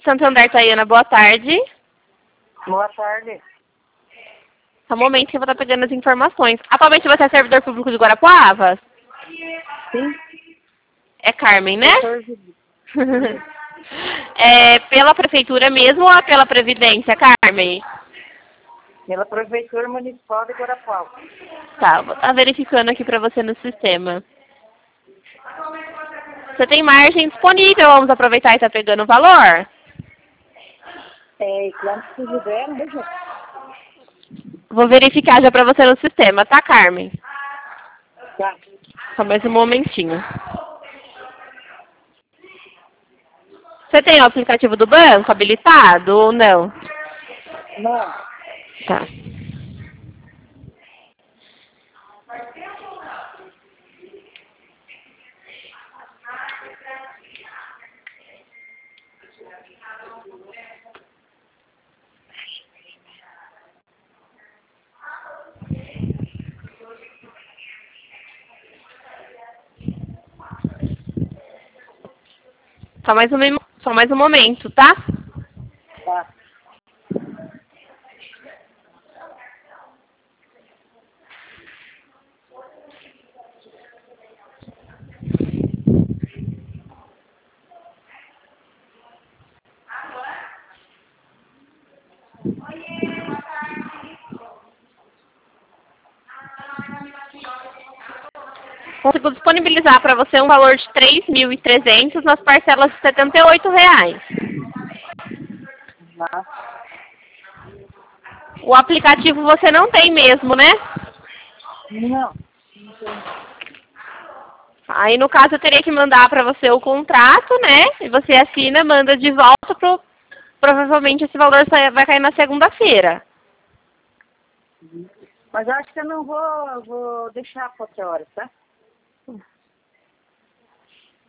Santander, Tayana, boa tarde. Boa tarde. Só um momento que eu vou estar pegando as informações. Atualmente você é servidor público de Guarapuava? Sim. É Carmen, né? Sim. É pela prefeitura mesmo ou é pela Previdência, Carmen? Pela Prefeitura Municipal de Guarapuava. Tá, vou estar verificando aqui para você no sistema. Você tem margem disponível, vamos aproveitar e estar pegando o valor? É, quando quiser, mesmo. Vou verificar já para você no sistema, tá, Carmen? Tá. Só mais um momentinho. Você tem o aplicativo do banco habilitado ou não? Não. Tá. Só mais um momento, tá? Tá. Consigo disponibilizar para você um valor de R$ 3.300 nas parcelas de R$ 78. Tá. O aplicativo você não tem mesmo, né? Não. Não tem. Aí, no caso, eu teria que mandar para você o contrato, né? E você assina, manda de volta pro... Provavelmente esse valor vai cair na segunda-feira. Mas acho que eu não vou deixar para outra hora, tá?